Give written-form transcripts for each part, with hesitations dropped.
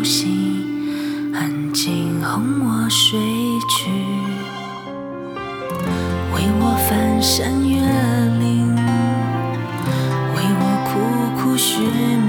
心，安静哄我睡去，为我翻山越岭，为我苦苦寻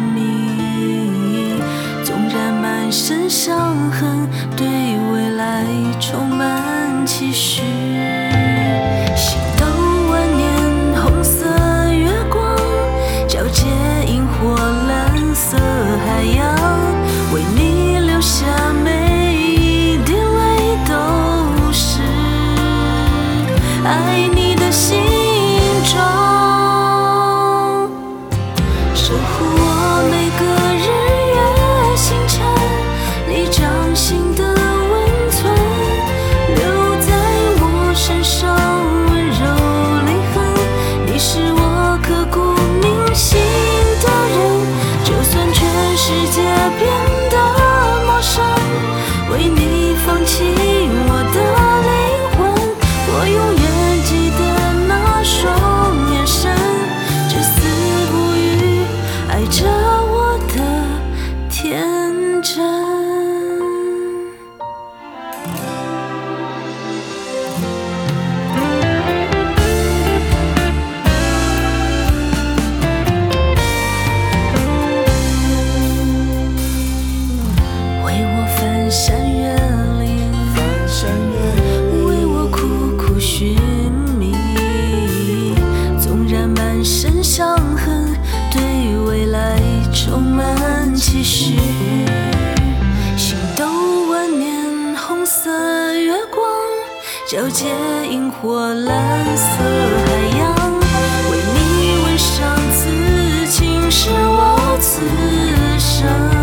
觅。纵然满身伤痕，对未来充满期许。星斗万年，红色月光皎洁萤火，蓝色海洋，为你留下每一滴泪，都是爱你的形状。守护我每个日月星辰，你掌心的温存，留在我身上温柔泪痕。你是我刻骨铭心的人，就算全世界变得陌生，为你放弃我的灵魂。我永远记得那双眼神，至死不渝爱着我的天真。为我翻山越岭，为我苦苦寻觅。纵然满身伤痕，对未来充满期许。星斗万年，红色月光皎洁萤火，蓝色海洋，为你纹上刺青，是我此生